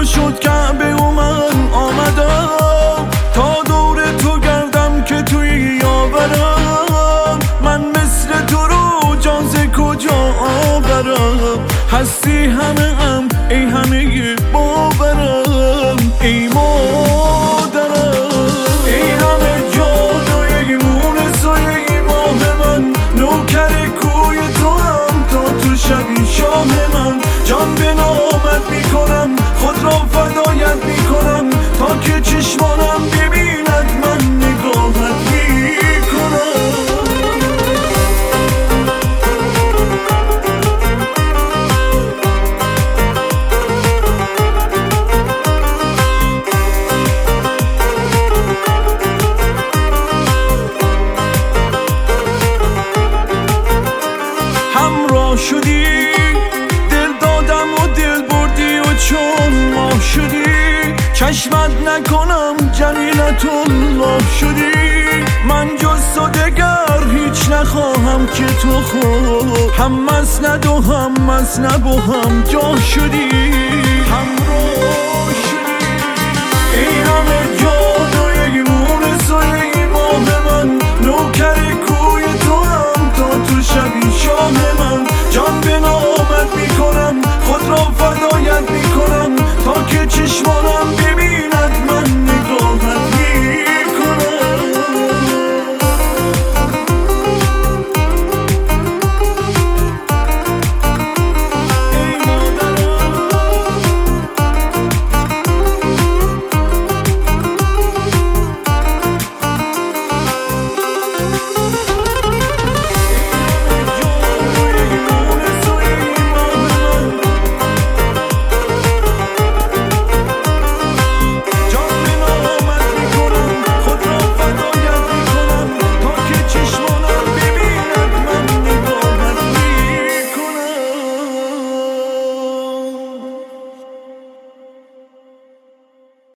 شد کعبه و من آمدم تا دور تو گردم که توی یاورم. من مثل تو رو جان ز کجا آورم؟ هستی همه هم ای همه باورم ای مادرم. ای همه جادوی مونس و ای ماه من، نوکر کوی تو هم تا تو شبی شاه من. جان به نامت میکنم خود را فدایت میکنم تا که چشمانم ببیند من نگاهت میکنم. همراه شدی دل دادم و دل بردی و چون ماه شدی چشمت نکنم جلیلت الله شدی. من جز تو دگر هیچ نخواهم که تو خود هم مسند و هم مسنب و هم جا شدی. همراه شدی ای همه جادوی مونس و ای ماه من، نوکر کوی تو هم تا تو شبی شاه من. جان به نامت میکنم خود را فدایت میکنم تا که چشم